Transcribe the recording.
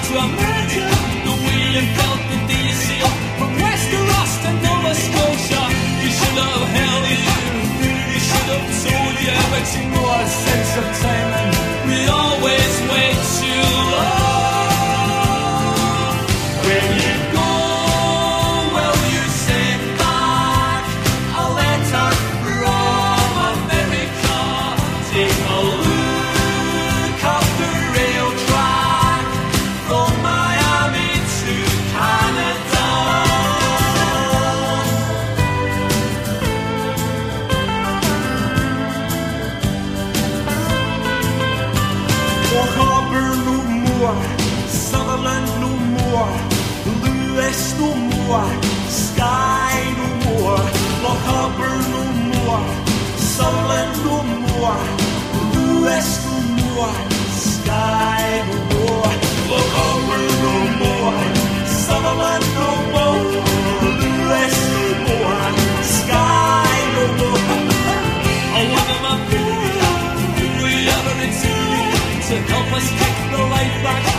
to America, the way you felt the day you sailed from west to Ross to Nova Scotia. You should have held you should have told you, but you know our sense of time, and we always wait too long. When you go, will you send back a letter from America? Take a look up the rail track from Miami to Canada. Loch Auburn no more, Sutherland no more, Lewis no more, Skye no more. Loch Auburn no more, Sutherland no more, Lewis no more, Skye no more. Loch Auburn no more, Sutherland no more, Lewis no more, Skye no more. I wonder my we ever to help us take the life back.